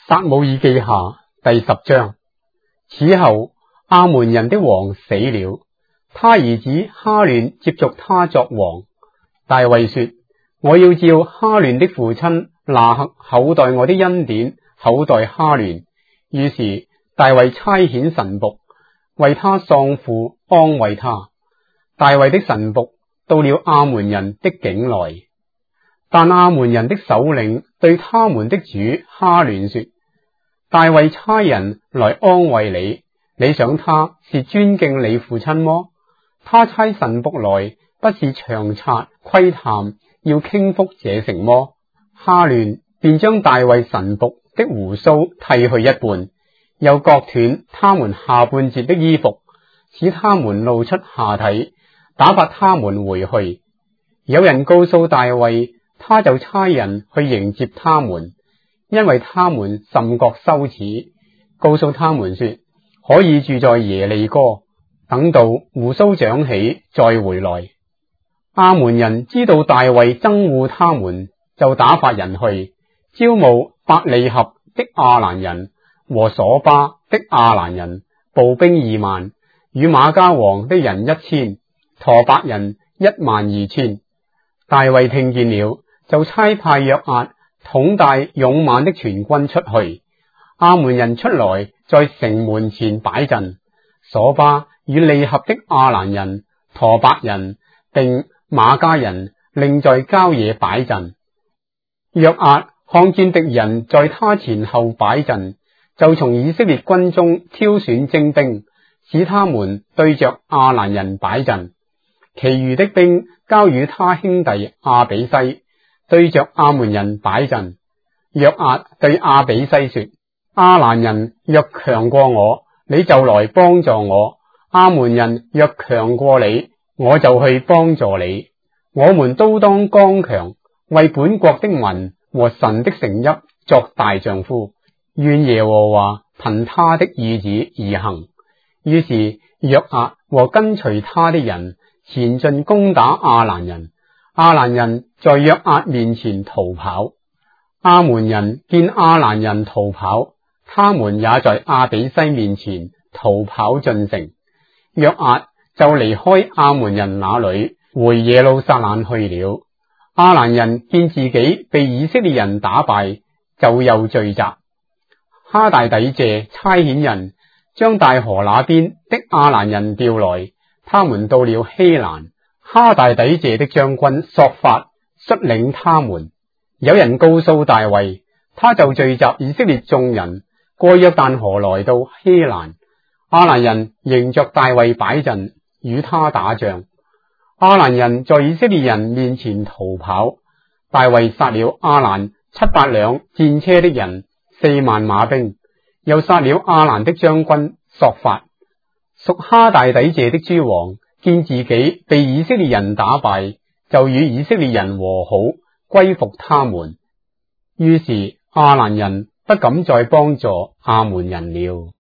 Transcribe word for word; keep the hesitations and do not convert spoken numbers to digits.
撒母耳記下第十章。此後亞捫人的王死了，他兒子哈亂接續他作王。大衛說：我要照哈亂的父親拿轄厚待我的恩典厚待哈亂。於是大衛差遣臣僕為他喪父安慰他。大衛的臣僕到了亞捫人的境內，但亞捫人的首領對他們的主哈亂說：大衛差人來安慰你，你想他是尊敬你父親麼？他差臣僕來，不是詳察窺探，要傾覆這城麼？哈亂便將大衛臣僕的鬍鬚剃去一半，又割斷他們下半截的衣服，使他們露出下體，打發他們回去。有人告訴大衛，他就差人去迎接他們，因為他們甚覺羞恥，告訴他們說可以住在耶利哥，等到鬍鬚長起再回來。亞捫人知道大衛憎惡他們，就打發人去招募伯利合的亞蘭人和瑣巴的亞蘭人，步兵二萬，與瑪迦王的人一千，陀伯人一萬二千。大衛聽見了，就差派約押統帶勇猛的全軍出去。亞捫人出來，在城門前擺陣。瑣巴與利合的亞蘭人、陀伯人並瑪迦人另在郊野擺陣。約押看見敵人在他前後擺陣，就從以色列軍中挑選精兵，使他們對着亞蘭人擺陣。其餘的兵交與他兄弟亞比篩，對着亞捫人擺陣。約押對亞比篩說：亞蘭人若強過我，你就來幫助我；亞捫人若強過你，我就去幫助你。我們都當剛強，為本國的民和神的城邑作大丈夫。願耶和華憑他的意旨而行。於是約押和跟隨他的人前進攻打亞蘭人。亞蘭人在約押面前逃跑。亞捫人見亞蘭人逃跑，他們也在亞比篩面前逃跑進城。約押就離開亞捫人那裏，回耶路撒冷去了。亞蘭人見自己被以色列人打敗，就又聚集。哈大底謝差遣人將大河那邊的亞蘭人調來，他們到了希蘭。哈大底謝的將軍朔法率領他們。有人告訴大衛，他就聚集以色列眾人，過約旦河來到希蘭。亞蘭人迎着大衛擺陣，與他打仗。亞蘭人在以色列人面前逃跑。大衛殺了亞蘭七百輛戰車的人，四萬馬兵，又殺了亞蘭的將軍朔法。屬哈大底謝的諸王見自己被以色列人打敗，就與以色列人和好，歸服他們。於是亞蘭人不敢再幫助亞捫人了。